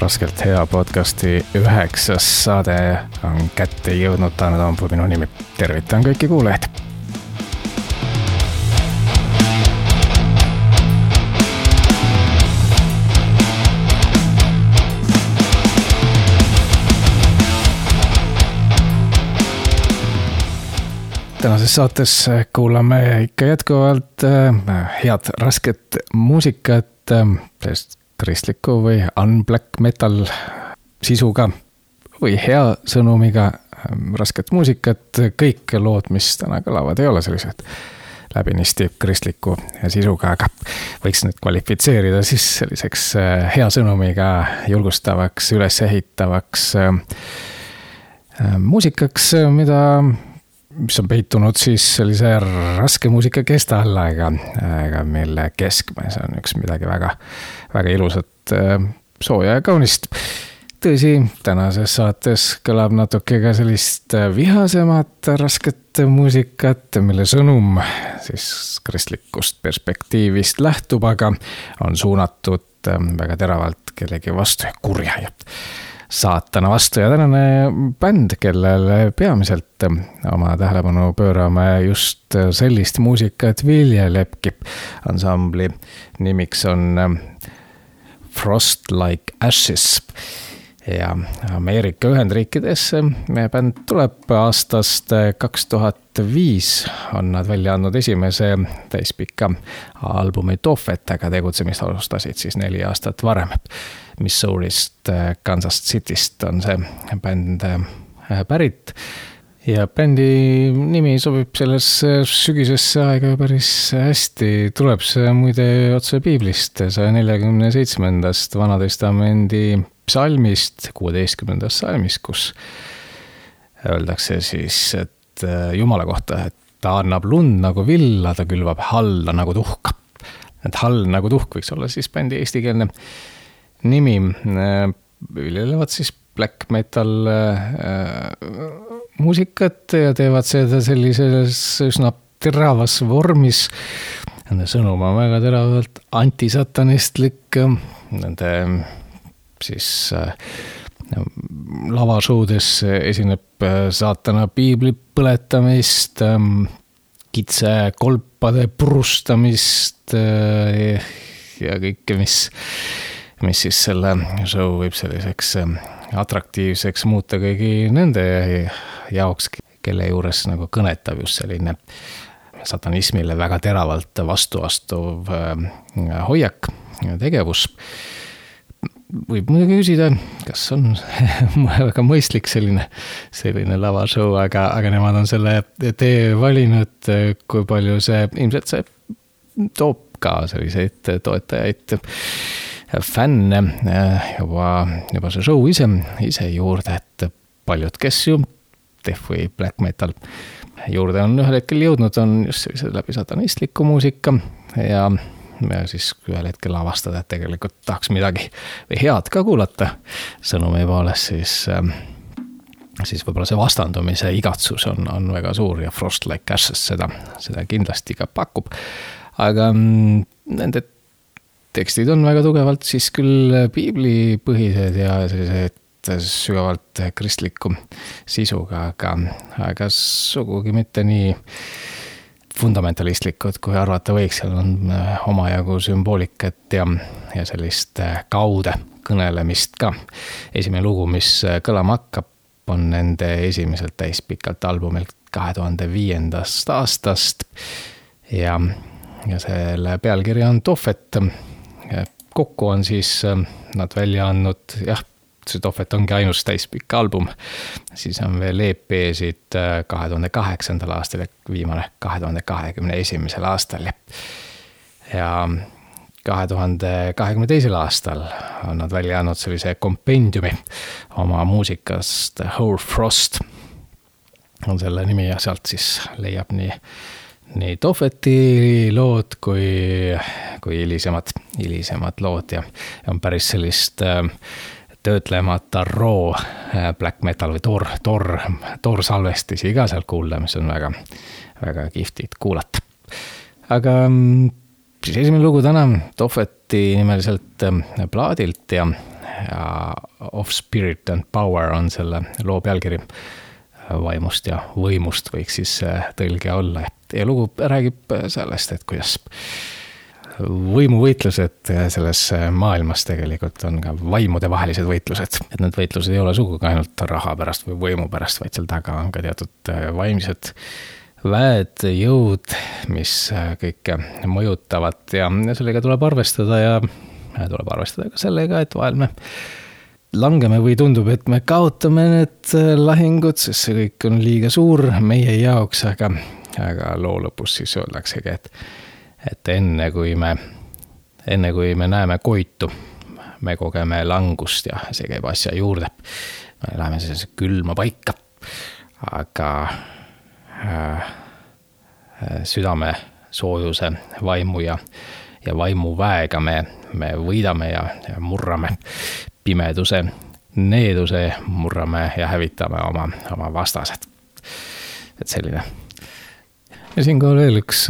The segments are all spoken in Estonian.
Raskelt hea podcasti 9. saade on kätte jõudnud, Taane Toompuu minu nimi. Tervitan kõiki kuulajaid. Tänases saates kuulame ikka jätkuvalt head rasket muusikat, sest kristlikku või unblack metal sisuga või hea sõnumiga rasket muusikat. Kõik lood, mis täna kõlavad, ei ole sellised läbinisti kristliku sisuga, aga võiks nüüd kvalifitseerida siis selliseks hea sõnumiga julgustavaks, ülesehitavaks muusikaks, mis on peitunud siis sellise raske muusika kesta alla, aga mille keskmes on üks midagi väga, väga ilusat, sooja ja kaunist. Tõsi, tänases saates kõlab natuke ka sellist vihasemat rasket muusikat, mille sõnum siis kristlikust perspektiivist lähtub, aga on suunatud väga teravalt kellegi vastu ja kurja ja saatana vastu. Ja tänane bänd, kellele peamiselt oma tähelepanu pöörame just sellist muusikat viljelebki. Ansambli nimiks on Frost Like Ashes ja Ameerika Ühendriikides meie bänd tuleb aastast 2005. On nad välja andnud esimese täispika albumi Tophet, aga tegutsemist alustasid siis 4 aastat varem. Missourist, Kansas Cityst on see bänd pärit ja bändi nimi sobib sellesse sügisesse aega päris hästi. Tuleb see muide otse piiblist 147. Vana Testamendi psalmist, 16. salmis, kus öeldakse siis, et Jumala kohta, et ta annab lund nagu villa, ta külvab halla nagu tuhk. Et hall nagu tuhk võiks olla siis bändi eestikeelne nimi. Viljelevad siis black metal muusikat ja teevad seda sellises üsna teravas vormis. Nende sõnum on väga teravalt antisatanistlik. Nende siis lavashowdes esineb saatana piibli põletamist, kitse kolpade purustamist ja kõike, mis siis selle show võib selliseks atraktiivseks muuta kõigi nende jaoks, kelle juures nagu kõnetab just selline satanismile väga teravalt vastuastuv hoiak ja tegevus. Võib muidugi küsida, kas on väga mõistlik selline lavashow, aga nemad on selle tee valinud, kui palju see ilmselt see toob ka selliseid toetajaid, fänne juba see show ise juurde, et paljud, kes ju death või black metal juurde on ühel hetkel jõudnud, on just sellised läbi satanistliku muusika ja siis ühel hetkel avastada, et tegelikult tahaks midagi või head ka kuulata sõnumi poolest, siis võib-olla see vastandumise igatsus on väga suur ja Frost Like Ashes seda kindlasti ka pakub. Aga nende tekstid on väga tugevalt siis küll piiblipõhised ja sellised sügavalt kristliku sisuga, aga sugugi mitte nii fundamentalistlikud, kui arvata võiks. Seal on omajagu sümboolikat ja sellist kaude kõnelemist ka. Esimene lugu, mis kõlama hakkab, on nende esimeselt täispikalt albumilt 2005. aastast ja selle pealkiri on Tophet. Kokku on siis nad välja andnud, see Tophet ongi ainus täispikk album, siis on veel EP-sid 2008. aastal ja viimane 2021. aastal ja 2022. aastal on nad välja andnud sellise kompendiumi oma muusikast. Whole Frost on selle nimi ja sealt siis leiab nii Topheti lood kui hilisemad lood ja on päris sellist töötlemata raw black metal või toor salvestisi ka seal kuulda, mis on väga, väga kihvtid kuulata. Aga siis esimene lugu täna Topheti nimeliselt plaadilt ja ja Of Spirit and Power on selle loo pealkiri. Vaimust ja võimust võiks siis tõlge olla. Ja lugu räägib sellest, et kuidas võimuvõitlused selles maailmas tegelikult on ka vaimude vahelised võitlused. Et need võitlused ei ole sugugi ainult raha pärast või võimu pärast, vaid seal taga on ka teatud vaimsed väed, jõud, mis kõike mõjutavad ja sellega tuleb arvestada ja tuleb arvestada ka sellega, et vahel me langeme või tundub, et me kaotame need lahingud, sest see kõik on liiga suur meie jaoks, aga loo lõpus siis öeldaksegi, et enne kui me näeme koitu, me kogeme langust ja see käib asja juurde. Me läheme sellise külma paika, aga südame soojuse, vaimu ja vaimu väega me võidame ja murrame pimeduse, needuse, murrame ja hävitame oma vastased. Et selline. Ja siin ka veel üks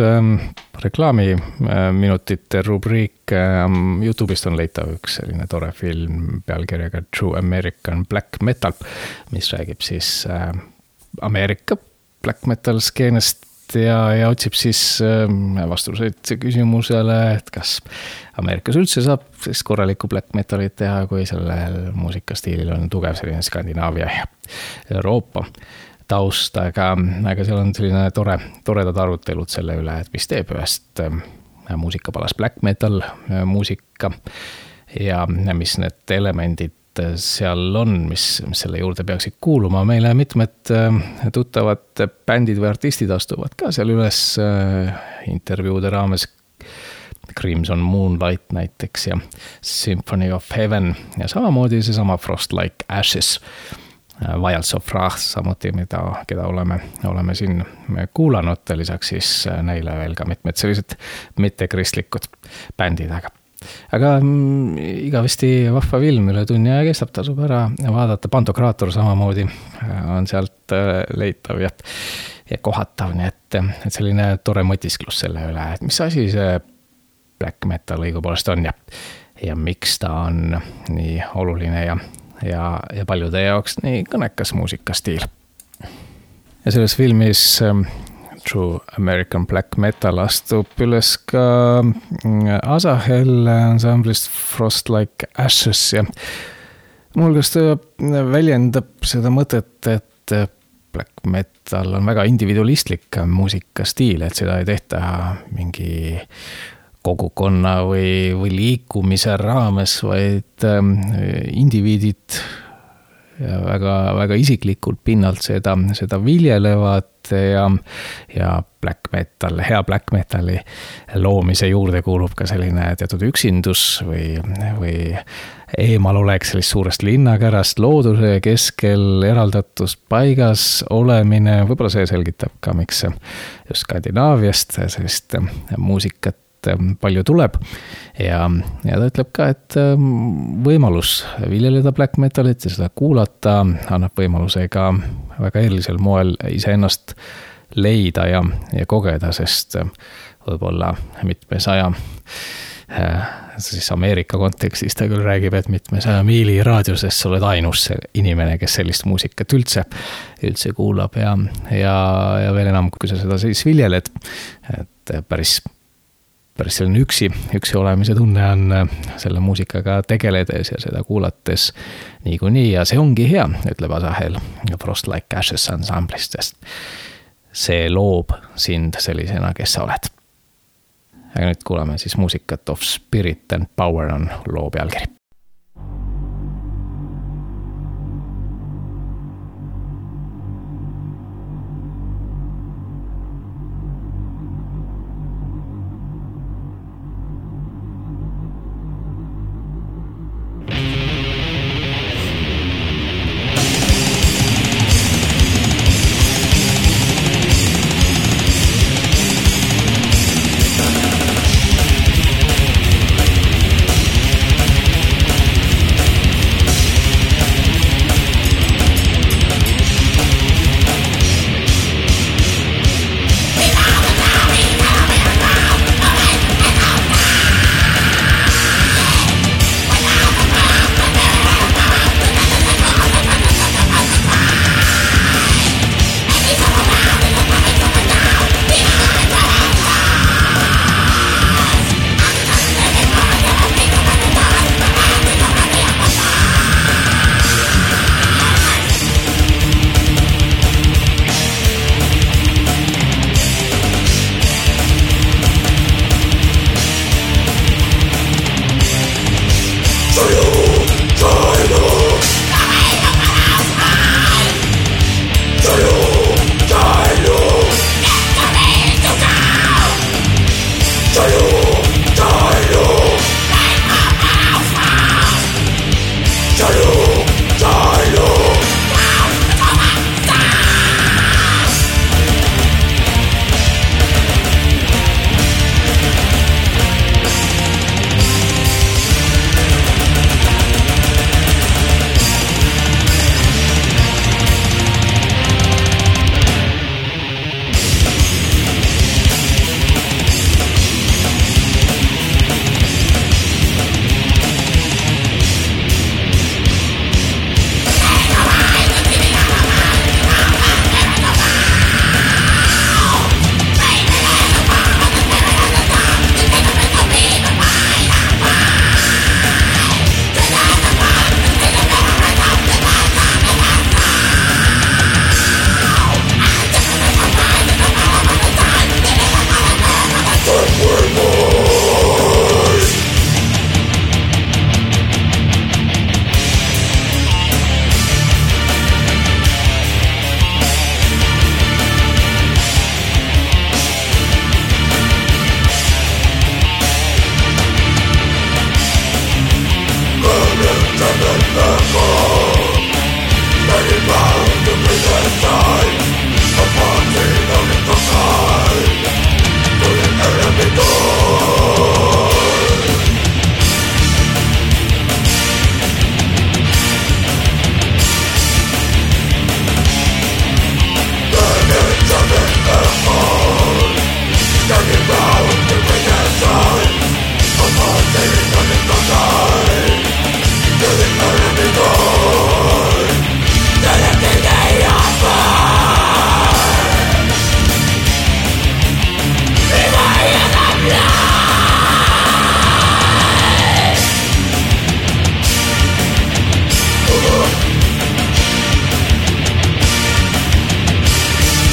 reklaamiminutite rubriik. YouTube'ist on leitav üks selline tore film pealkirjaga True American Black Metal, mis räägib siis Ameerika black metal skeenest ja otsib siis vastuseid küsimusele, et kas Ameerikas üldse saab siis korralikku black metalit teha, kui sellel muusikastiilil on tugev selline Skandinaavia ja Euroopa taust, aga seal on selline toredad arutelud selle üle, et mis teeb ühest muusikapalast black metal muusika ja mis need elemendid seal on, mis selle juurde peaksid kuuluma. Meile mitmed tuttavad bändid või artistid astuvad ka seal üles intervjuude raames. Crimson Moonlight näiteks ja Symphony of Heaven ja samamoodi seesama Frost Like Ashes, Vials of Wrath samuti, keda oleme siin kuulanud, lisaks siis neile veel ka mitmed sellised mittekristlikud bändid, aga igavesti vahva film üle tunni aja kestab, tasub ära vaadata. Pantokraator samamoodi on sealt leitav ja kohatav, nii et selline tore mõtisklus selle üle, et mis asi see black metal õigupoolest on ja miks ta on nii oluline ja paljude jaoks nii kõnekas muusikastiil. Ja selles filmis True American Black Metal astub üles ka Asahel ansamblist Frost Like Ashes ja muuhulgas ta väljendab seda mõtet, et black metal on väga individualistlik muusikastiil, et seda ei tehta mingi kogukonna või liikumise raames, vaid indiviidid ja väga isiklikult pinnalt seda viljelevad ja black metal, hea black metali loomise juurde kuulub ka selline teatud üksindus või eemalolek sellist suurest linnakärast, looduse keskel eraldatus paigas olemine. Võib-olla see selgitab ka, miks just Skandinaaviast sellist muusikat palju tuleb ja ta ütleb ka, et võimalus viljeleda black metalit ja seda kuulata annab võimaluse ka väga erilisel moel iseennast leida ja kogeda, sest võib-olla mitmesaja siis Ameerika kontekstis ta küll räägib, et mitmesaja miili raadiuses sa oled ainus inimene, kes sellist muusikat üldse kuulab ja veel enam, kui sa seda siis viljeled, et päris selline üksi olemise tunne on selle muusikaga tegeledes ja seda kuulates niikuinii ja see ongi hea, ütleb Asahel Frost Like Ashes ansamblist, sest see loob sind sellisena, kes sa oled. Aga nüüd kuulame siis muusikat Of Spirit and Power on loo pealkiri.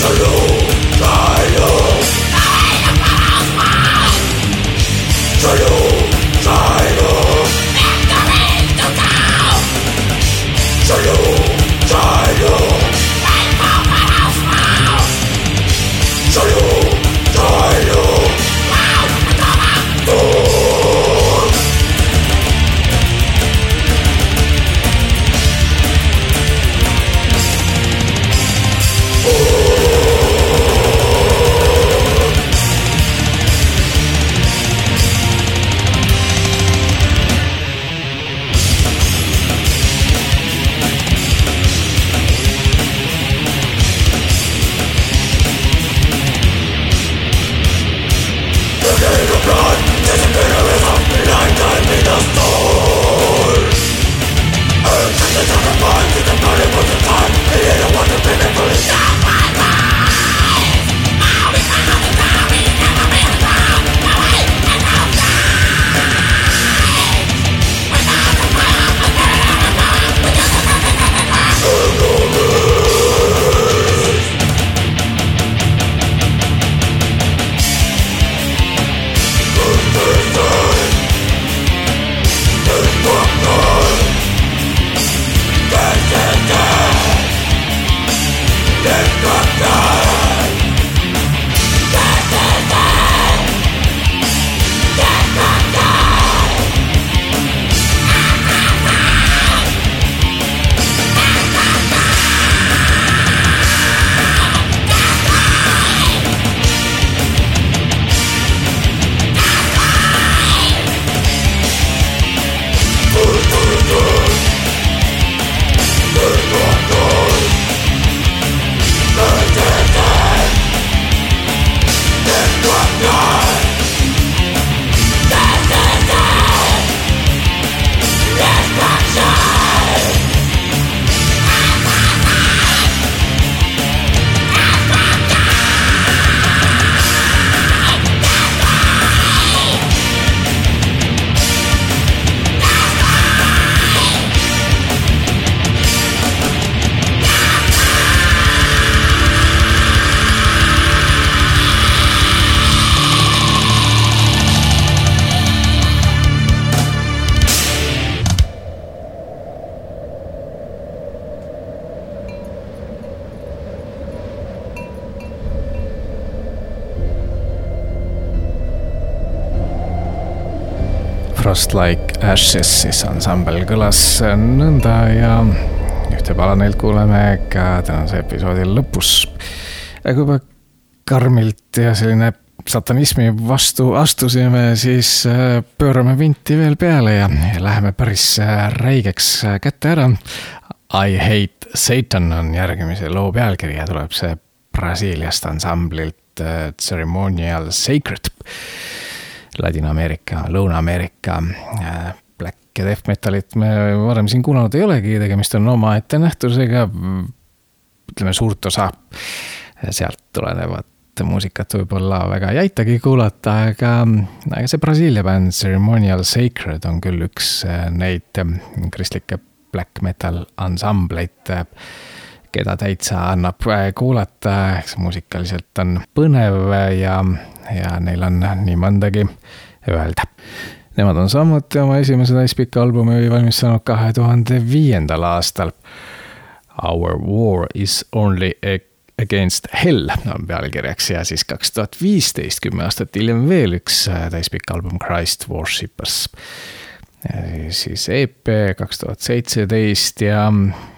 Frost Like Ashes siis ansambel kõlas nõnda ja ühte pala neilt kuuleme ka tänase episoodi lõpus. Kui juba karmilt ja selline satanismi vastu astusime, siis pöörame vinti veel peale ja läheme päris räigeks kätte ära. I Hate Satan on järgmise loo pealkiri ja tuleb see Brasiiliast ansamblilt Ceremonial Sacred. Ladina-Ameerika, Lõuna-Ameerika, black ja death metalit me varem siin kuulanud ei olegi, tegemist on oma ette nähtusega, ütleme suurt osa sealt tulenevat muusikat võib-olla väga ei aitagi kuulata, aga see Brasiilia bänd Ceremonial Sacred on küll üks neid kristlikke black metal ansambleid, keda täitsa annab kuulata, see muusikaliselt on põnev ja neil on nii mõndagi öelda. Nemad on samuti oma esimese täispika albumi valmistanud 2005. aastal. Our War is Only Against Hell on pealkirjaks ja siis 2015, 10 aastat hiljem veel üks täispika album Christ Worshippers. Siis EP 2017 ja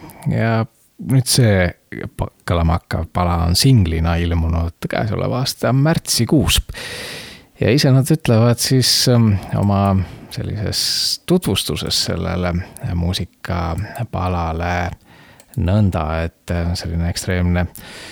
nüüd see kõlama hakkav pala on singlina ilmunud käesoleva aasta märtsikuus. Ja ise nad ütlevad siis oma sellises tutvustuses sellele muusikapalale nõnda, et selline ekstreemne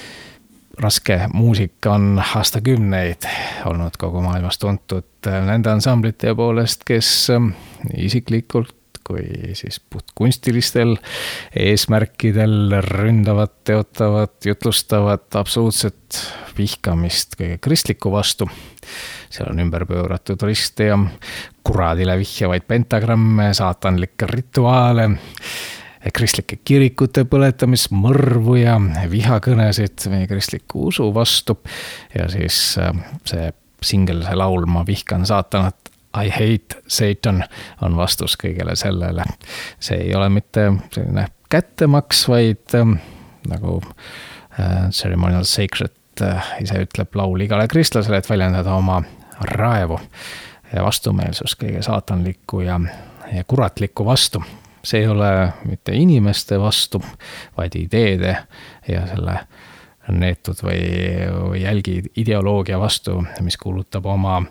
raske muusika on aastakümneid olnud kogu maailmas tuntud nende ansamblite poolest, kes isiklikult kui siis puhtkunstilistel eesmärkidel ründavad, teotavad, jutlustavad absoluutset vihkamist kõige kristliku vastu. Seal on ümber pööratud riste ja kuradile vihjavaid pentagramme, saatanlikke rituaale kristlike kirikute põletamist, mõrvu ja vihakõnesid meie kristliku usu vastu. Ja siis see singel, see laul Ma vihkan saatanat, I hate Satan on vastus kõigele sellele. See ei ole mitte selline kättemaks, vaid nagu ceremonial sacred ise ütleb laul igale kristlasele, et väljendada oma raevu ja vastumeelsus kõige saatanliku ja kuratliku vastu. See ei ole mitte inimeste vastu, vaid ideede ja selle neetud või jälgi ideoloogia vastu, mis kuulutab oma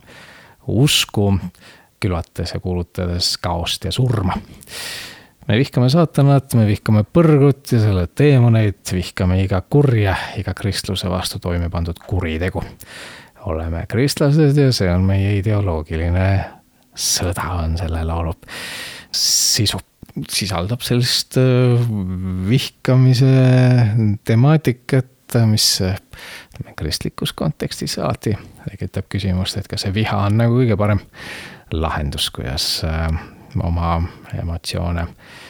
usku, külvates ja kuulutades kaost ja surma. Me vihkame saatanat, me vihkame põrgut ja selle teemoneid, vihkame iga kurja, iga kristluse vastu toime pandud kuritegu. Oleme kristlased ja see on meie ideoloogiline sõda, on selle laulu sisu. Sisaldab sellist vihkamise temaatikat, mis kristlikus kontekstis alati tekitab küsimust, et kas see viha on nagu kõige parem lahendus, kuidas oma emotsioone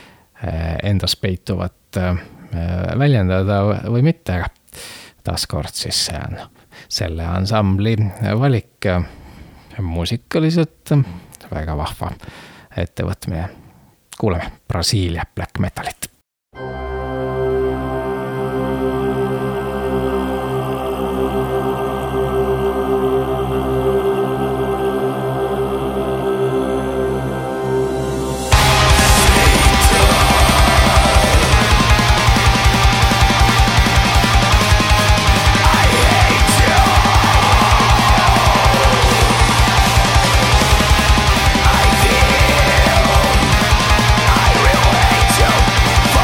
endas peituvat väljendada või mitte, aga taaskord siis see on selle ansambli valik muusikaliselt väga vahva ettevõtmine. Kuuleme Brasiilia black metalit. For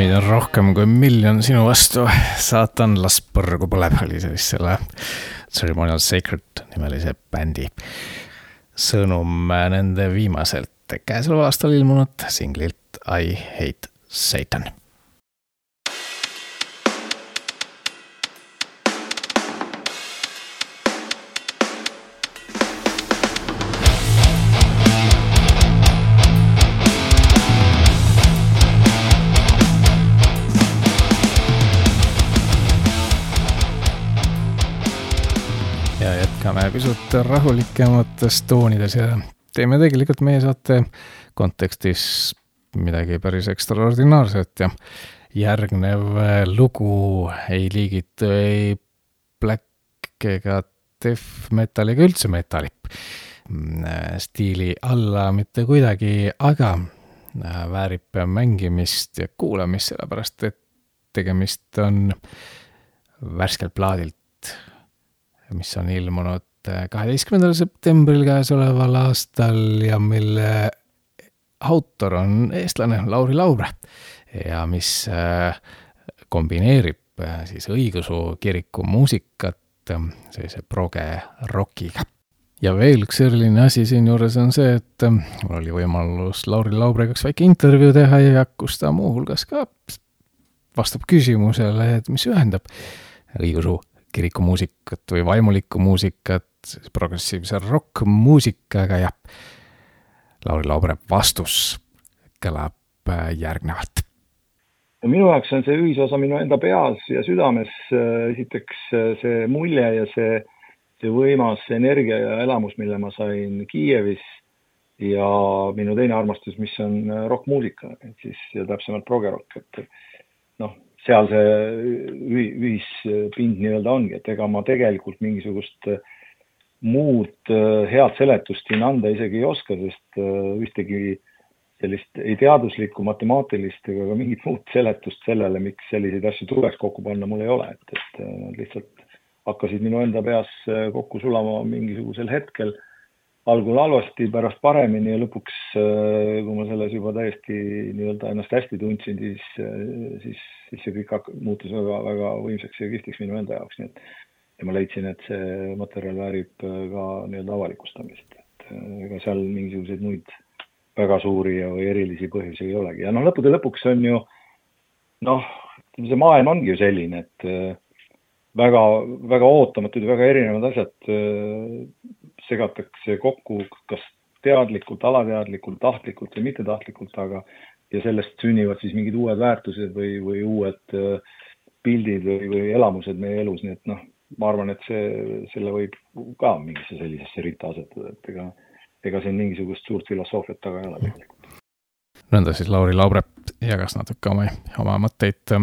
meid on rohkem kui 1 miljon sinu vastu. Saatan las põrgu põleb, oli sellist selle Ceremonial Sacred nimelise bändi sõnum nende viimaselt käesoleval aastal ilmunud singlilt I Hate Satan. Ja jätkame pisut rahulikematest toonides ja teeme tegelikult meie saate kontekstis midagi päris ekstraordinaarset ja järgnev lugu ei liigitu ei black ega death metal ega üldse metalli stiili alla mitte kuidagi, aga väärib mängimist ja kuulamist, sellepärast et tegemist on värskelt plaadilt, mis on ilmunud 12. septembril käesoleval aastal ja mille autor on eestlane Lauri Laubre ja mis kombineerib siis õigeusu kiriku muusikat sellise proge rockiga. Ja veel üks eriline asi siin juures on see, et mul oli võimalus Lauri Laubrega üks väike intervjuu teha ja kus ta muuhulgas ka vastab küsimusele, et mis ühendab õigeusu kiriku muusikat või vaimulikku muusikat progressiivse rock muusikaga ja Lauri Laubre vastus kõlab järgnevalt. Minu jaoks on see ühisosa minu enda peas ja südames esiteks see mulje ja see võimas energia ja elamus, mille ma sain Kiievis ja minu teine armastus, mis on rockmuusika, siis ja täpsemalt progerock, et seal see ühispind nii-öelda ongi, et ega ma tegelikult mingisugust muud head seletust siin anda isegi ei oska, sest ühtegi sellist ei teaduslikku, matemaatilist ega ka mingit muud seletust sellele, miks selliseid asju tuleks kokku panna, mul ei ole, et nad lihtsalt hakkasid minu enda peas kokku sulama mingisugusel hetkel, algul halvasti, pärast paremini ja lõpuks, kui ma selles juba täiesti nii-öelda ennast hästi tundsin, siis see kõik muutus väga, väga võimsaks ja kihtiks minu enda jaoks. Nii et, ja ma leidsin, et see materjal väärib ka nii-öelda avalikustamist. Et ega seal mingisuguseid muid väga suuri või erilisi põhjusi ei olegi. Ja lõppude lõpuks on ju, see maailm ongi ju selline, et väga, väga ootamatud ja väga erinevad asjad segatakse kokku, kas teadlikult, alateadlikult, tahtlikult või mittetahtlikult, aga ja sellest sünnivad siis mingid uued väärtused või uued pildid või elamused meie elus, nii et ma arvan, et selle võib ka mingisse sellisesse ritta asetada, et ega siin mingisugust suurt filosoofiat taga ei ole tegelikult. Nõnda siis Lauri Laubre jagas natuke oma mõtteid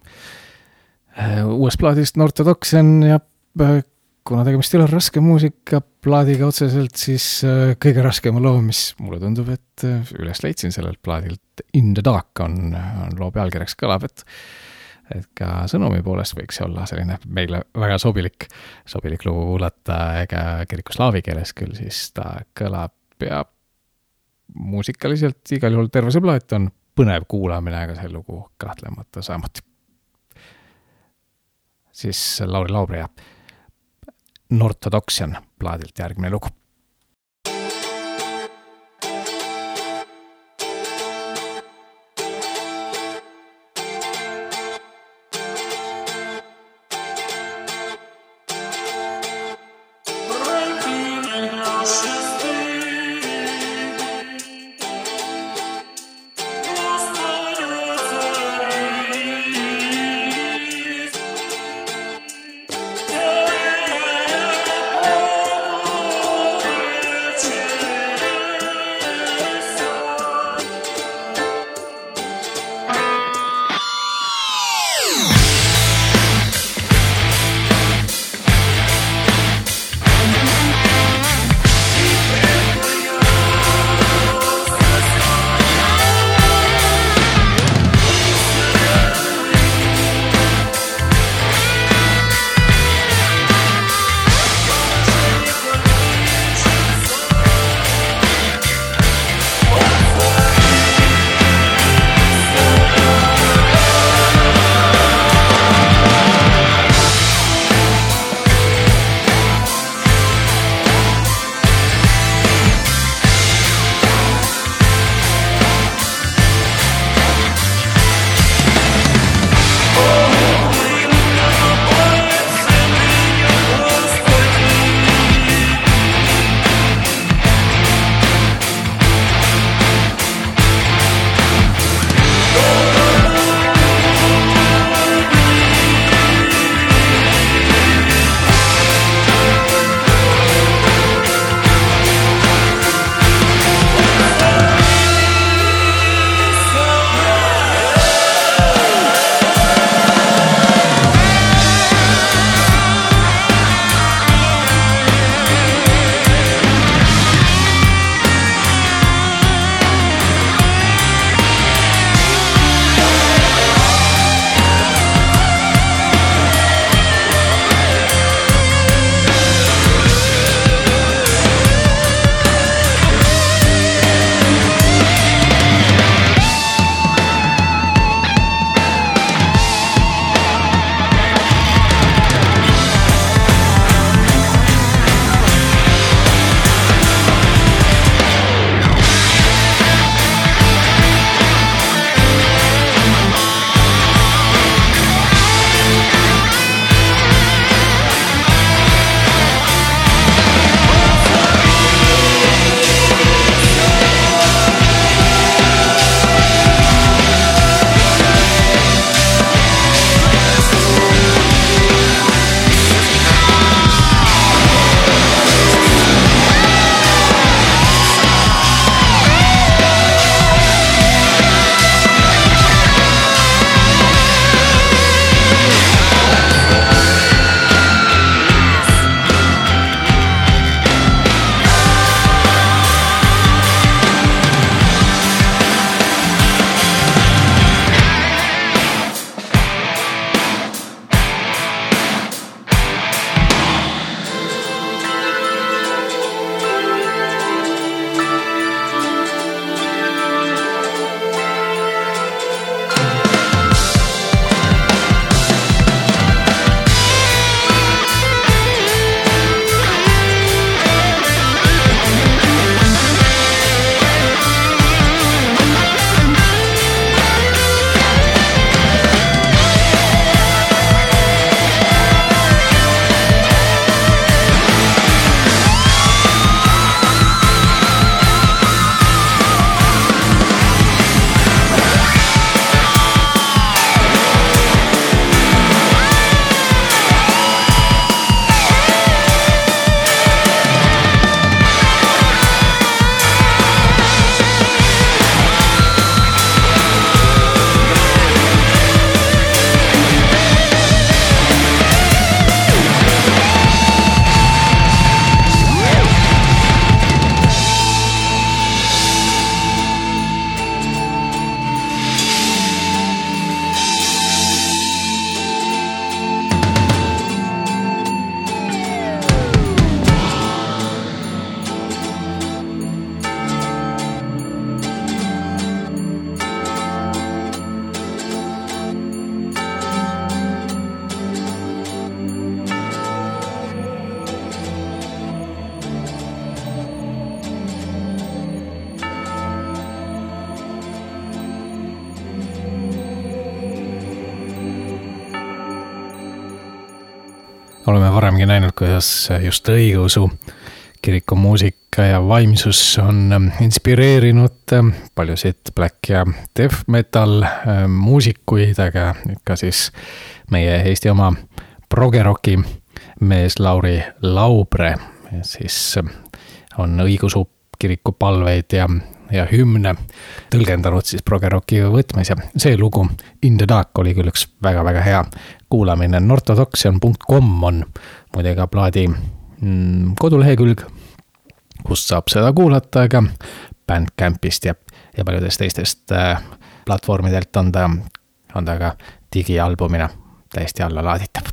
uuest plaadist Nortodoxian ja kuna tegemist ei ole raske muusika plaadiga otseselt, siis kõige raskema loo, mis mulle tundub, et üles leidsin sellelt plaadilt In the Dark on loo pealkirjaks kõlab, et ka sõnumi poolest võiks olla selline meile väga sobilik lugu kuulata ega kiriku slaavi keeles küll, siis ta kõlab ja muusikaliselt igal juhul terve see plaat on põnev kuulamine, aga see lugu kahtlemata samuti. Siis Lauri Laubre ja Nortodoxian plaadilt järgmine lugu. oleme varemgi näinud, kuidas just õigeusu kiriku muusika ja vaimsus on inspireerinud paljusid black ja death metal muusikuid, aga nüüd ka siis meie Eesti oma progeroki mees Lauri Laubre siis on õigeusu kiriku palveid ja hümne tõlgendanud siis progeroki võtmes ja see lugu In the Dark oli küll üks väga-väga hea kuulamine. Nortodoxion.com on muide ka plaadi kodulehekülg, kust saab seda kuulata, aga Bandcampist ja paljudest teistest platvormidelt on ta ka digialbumina täiesti alla laaditav.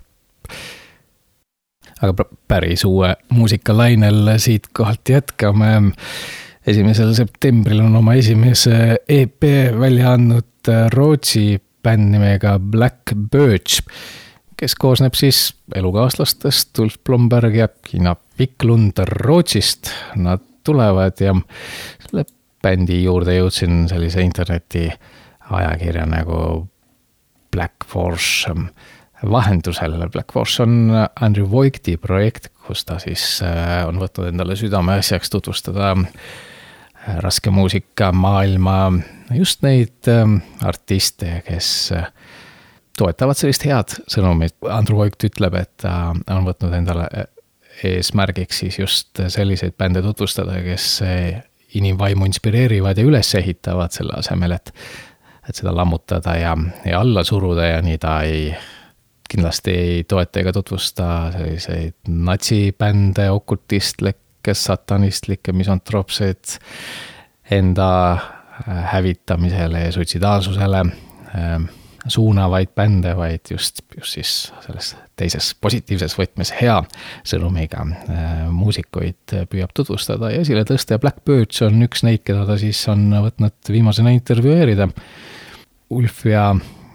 Aga päris uue muusikalainel siit kohalt jätkame. 1. septembril on oma esimese EP välja andnud Rootsi bänd nimega Black Birch, kes koosneb siis elukaaslastest Ulf Blomberg ja Kina Wiklund Rootsist. Nad tulevad ja selle bändi juurde jõudsin sellise interneti ajakirja nagu Black Force vahendusel. Black Force on Andrew Voigti projekt, kus ta siis on võtnud endale südameasjaks tutvustada raske muusika maailma just neid artiste, kes toetavad sellist head sõnumit. Andrew Voigt ütleb, et ta on võtnud endale eesmärgiks siis just selliseid bände tutvustada, kes inimvaimu inspireerivad ja üles ehitavad selle asemel, et seda lammutada ja alla suruda ja nii ta kindlasti ei toeta ega tutvusta selliseid natsibände, okultistlikke, satanistlikke, misantroopseid enda hävitamisele ja suitsidaalsusele suunavaid bände, vaid just siis selles teises positiivses võtmes hea sõnumiga muusikuid püüab tutvustada ja esile tõsta. Black Birch on üks neid, keda ta siis on võtnud viimasena intervjueerida. Ulf ja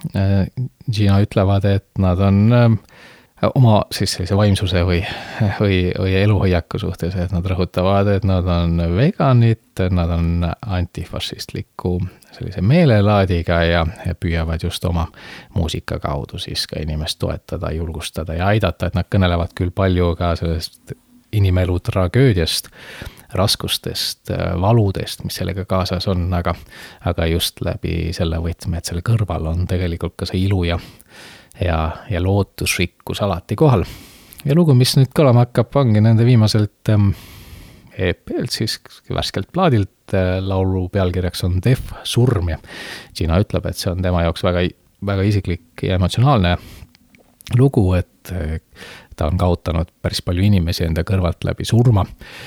Gina ütlevad, et nad on oma siis sellise vaimsuse või eluhoiaku suhtes, et nad rõhutavad, et nad on veganid, nad on antifašistliku sellise meelelaadiga ja püüavad just oma muusika kaudu siis ka inimest toetada, julgustada ja aidata, et nad kõnelevad küll palju ka sellest inimelu tragöödiast, raskustest, valudest, mis sellega kaasas on, aga just läbi selle võtme, et selle kõrval on tegelikult ka see ilu ja lootusrikkus alati kohal. Ja lugu, mis nüüd kõlama hakkab, ongi nende viimaselt EP-lt, siis värskelt plaadilt. Laulu pealkirjaks on Death, surm ja Gina ütleb, et see on tema jaoks väga, väga isiklik ja emotsionaalne lugu, et ta on kaotanud päris palju inimesi enda kõrvalt läbi surma.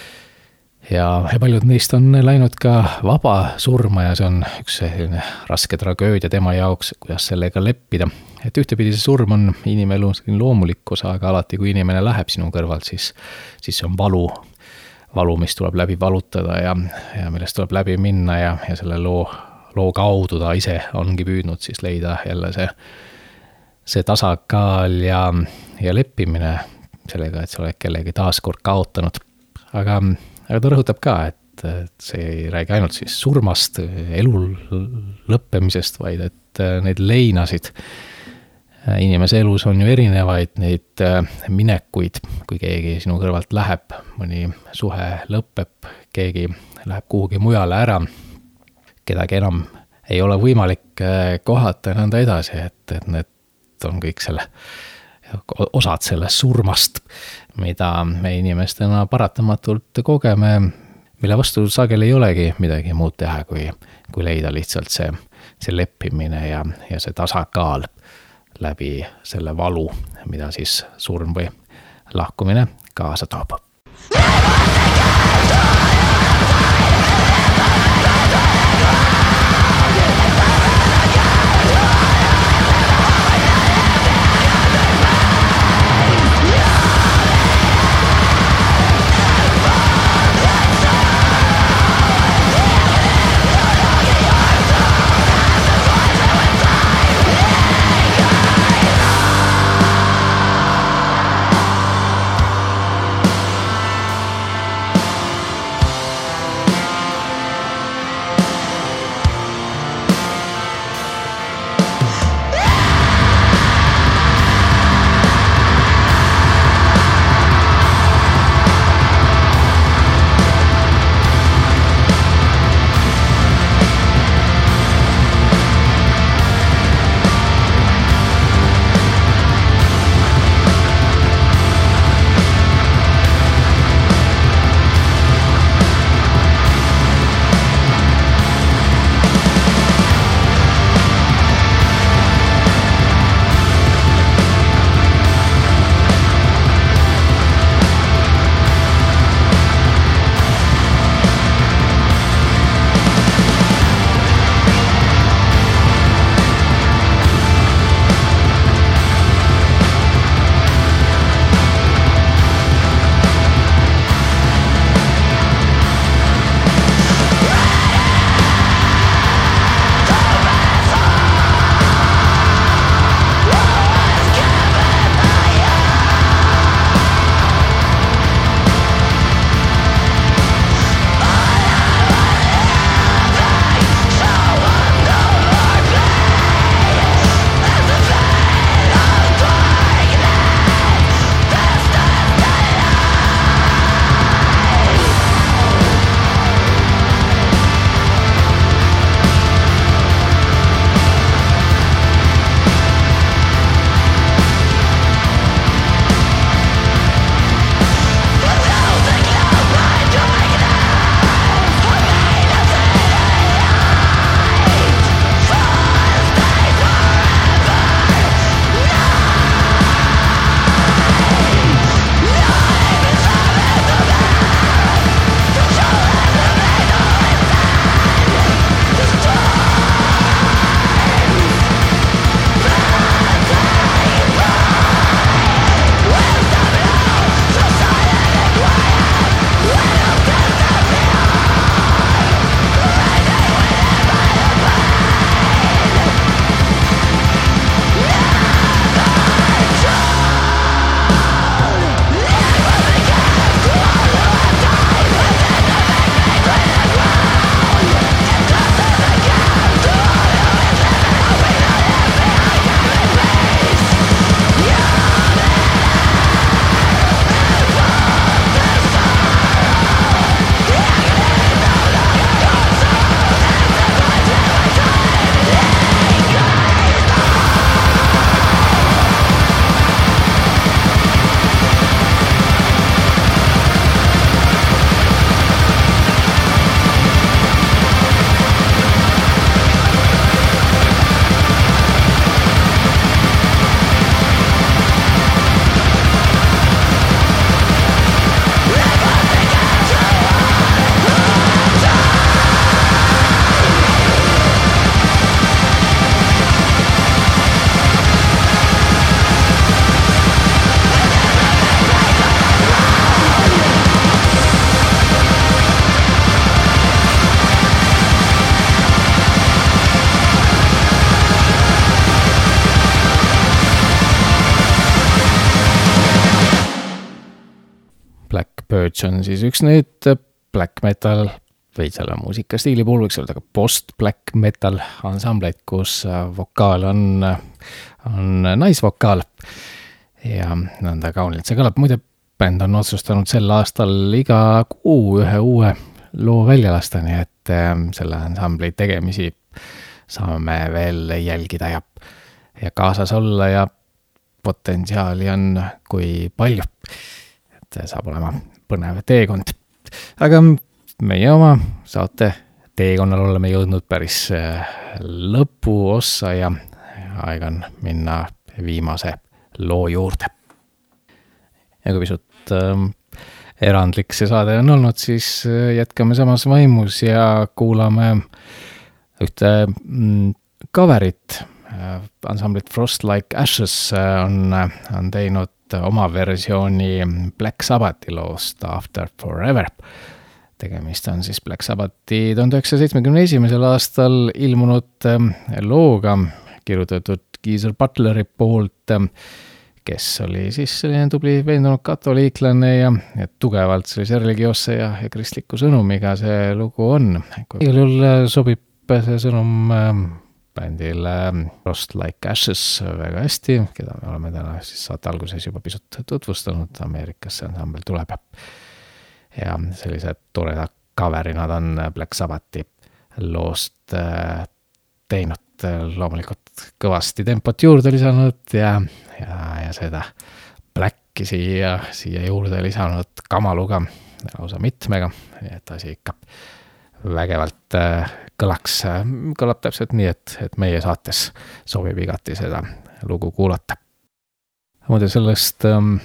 Ja paljud neist on läinud ka vaba surma ja see on üks selline raske tragöödia tema jaoks, kuidas sellega leppida. Et ühtepidi see surm on inimelu loomulik osa, aga alati kui inimene läheb sinu kõrvalt, siis see on valu, mis tuleb läbi valutada ja millest tuleb läbi minna ja selle loo kaudu ta ise ongi püüdnud siis leida jälle see tasakaal ja leppimine sellega, et sa oled kellegi taaskord kaotanud. Aga ta rõhutab ka, et see ei räägi ainult siis surmast, elu lõppemisest, vaid et neid leinasid inimese elus on ju erinevaid, neid minekuid, kui keegi sinu kõrvalt läheb, mõni suhe lõpeb, keegi läheb kuhugi mujale ära, kedagi enam ei ole võimalik kohata ja nõnda edasi, et need on kõik osad sellest surmast, mida me inimestena paratamatult kogeme, mille vastu sageli ei olegi midagi muud teha, kui leida lihtsalt see leppimine ja see tasakaal läbi selle valu, mida siis surm või lahkumine kaasa toob. Purge on siis üks neid black metal või selle muusikastiili puhul võiks öelda ka post-black metal ansambleid, kus vokaal on naisvokaal ja nõnda kaunilt see kõlab. Muide, bänd on otsustanud sel aastal iga kuu ühe uue loo välja lasta, nii et selle ansambli tegemisi saame veel jälgida ja kaasas olla ja potentsiaali on kui palju. Et saab olema põnev teekond. Aga meie oma saate teekonnal oleme jõudnud päris lõpu ossa ja aeg on minna viimase loo juurde. Ja kui pisut erandlik see saade on olnud, siis jätkame samas vaimus ja kuulame ühte coverit. Ansamblit Frost Like Ashes on teinud oma versiooni Black Sabbathi loost After Forever. Tegemist on siis Black Sabbathi 1971. aastal ilmunud looga, kirjutatud Geezer Butleri poolt, kes oli siis selline tubli veendunud katoliiklane ja tugevalt sellise religioosse ja kristliku sõnumiga see lugu on. Igal juhul sobib see sõnum bändile Frost Like Ashes väga hästi, keda me oleme täna siis saate alguses juba pisut tutvustanud. Ameerikasse ansambel tuleb ja sellise toreda coveri nad on Black Sabbathi loost teinud, loomulikult kõvasti tempot juurde lisanud ja seda Blacki siia juurde lisanud kamaluga, lausa mitmega, et asi ikka vägevalt kõlab täpselt nii, et meie saates sobib igati seda lugu kuulata. Muide sellest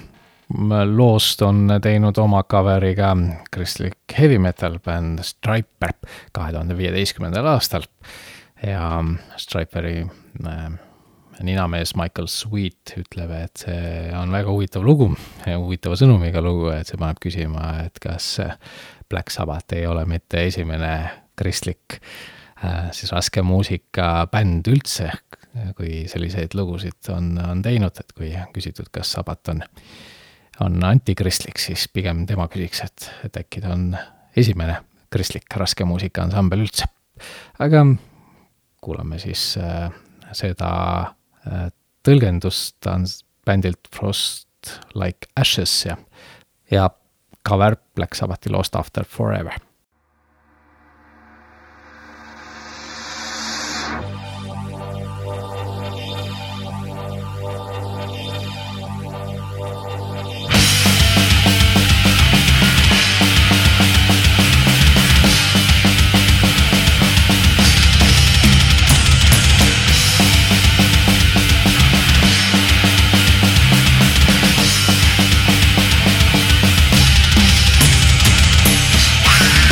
loost on teinud oma coveriga kristlik heavy metal bänd Striper 2015. aastal ja Striperi ninamees Michael Sweet ütleb, et see on väga huvitav lugu ja huvitava sõnumiga lugu, et see paneb küsima, et kas Black Sabbath ei ole mitte esimene kristlik siis raske muusika bänd üldse, kui selliseid lugusid on teinud, et kui küsitud, kas Sabbath on antikristlik, siis pigem tema küsiks, et äkki ta on esimene kristlik raske muusika ansambel üldse. Aga kuulame siis seda tõlgendust bändilt Frost Like Ashes ja cover Black Sabbathi loost After Forever. Yeah.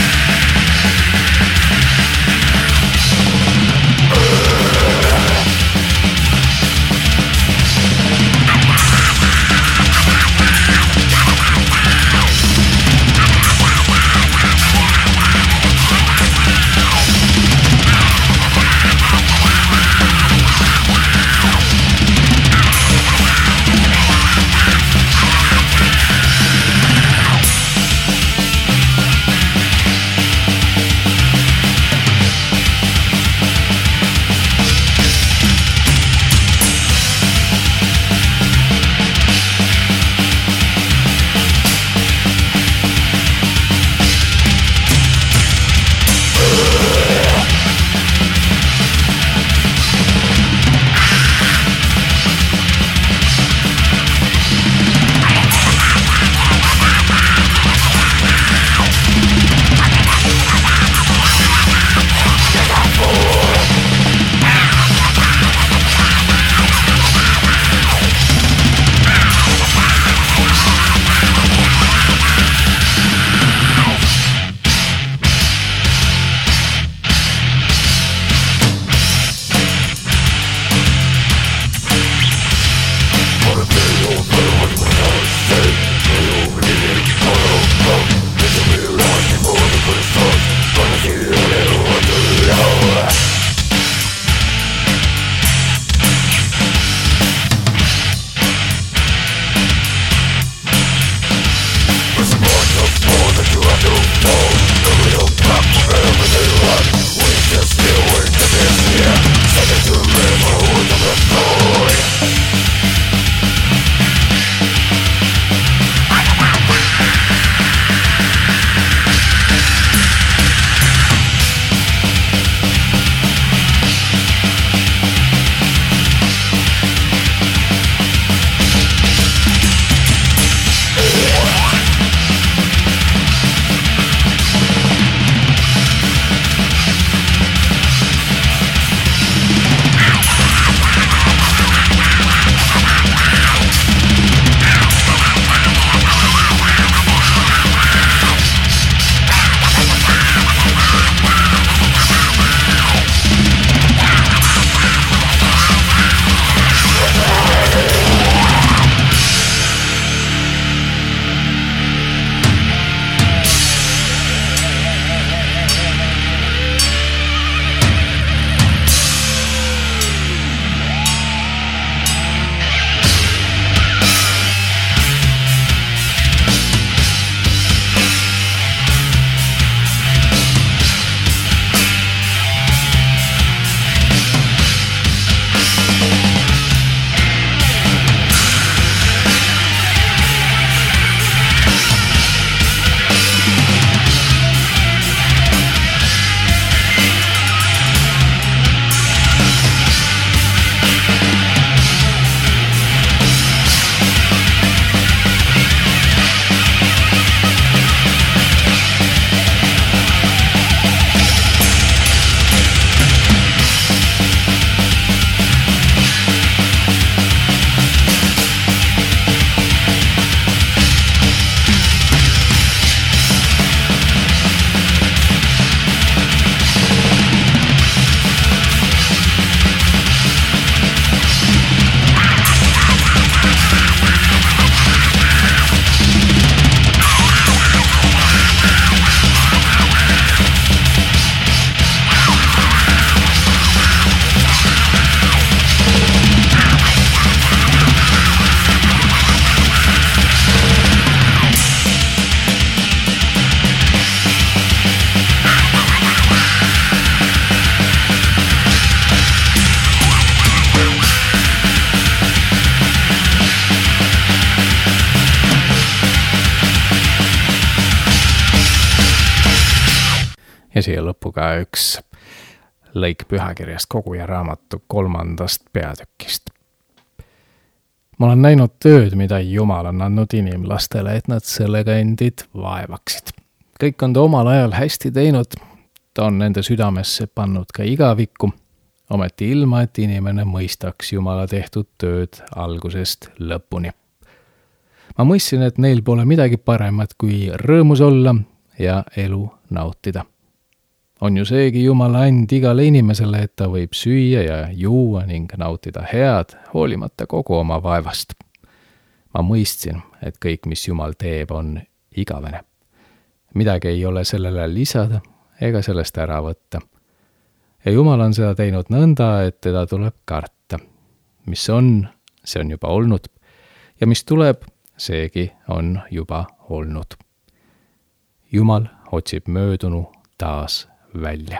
ja siia lõppu ka üks lõik pühakirjast Koguja raamatu 3. peatükist. Ma olen näinud tööd, mida Jumal on andnud inimlastele, et nad sellega endid vaevaksid. Kõik on ta omal ajal hästi teinud, ta on nende südamesse pannud ka igavikku, ometi ilma, et inimene mõistaks Jumala tehtud tööd algusest lõpuni. Ma mõistsin, et neil pole midagi paremat kui rõõmus olla ja elu nautida. On ju seegi Jumala and igale inimesele, et ta võib süüa ja juua ning nautida head, hoolimata kogu oma vaevast. Ma mõistsin, et kõik, mis Jumal teeb, on igavene. Midagi ei ole sellele lisada ega sellest ära võtta. Ja Jumal on seda teinud nõnda, et teda tuleb karta. Mis on, see on juba olnud. Ja mis tuleb, seegi on juba olnud. Jumal otsib möödunu taas välja.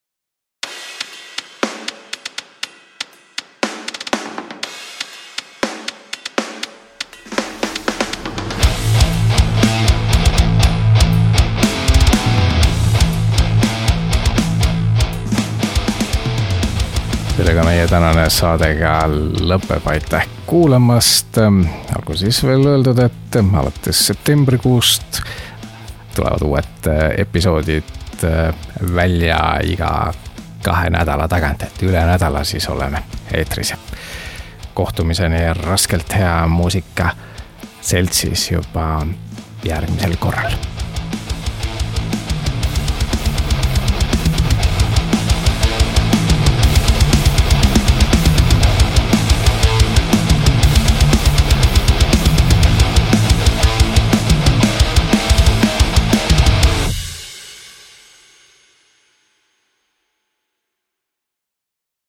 Sellega meie tänane saade ka lõpeb, aitäh kuulamast. Olgu siis veel öeldud, et alates septembrikuust tulevad uued episoodid välja iga 2 nädala tagant, et üle nädala siis oleme eetris. Kohtumiseni raskelt hea muusika seltsis juba järgmisel korral.